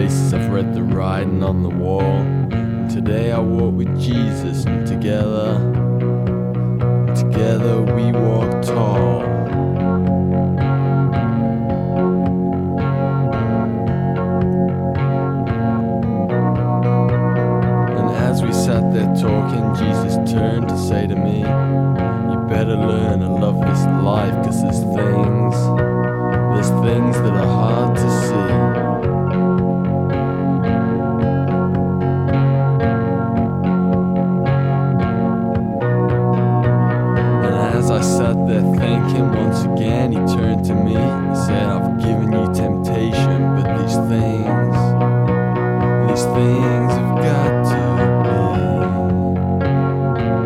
faces, I've read the writing on the wall. And today I walk with Jesus, and together we walk tall. And as we sat there talking, Jesus turned to say to me, "You better learn and love this life, 'cause there's things that are hard to see." And as I sat there thinking, once again he turned to me and said, "I've given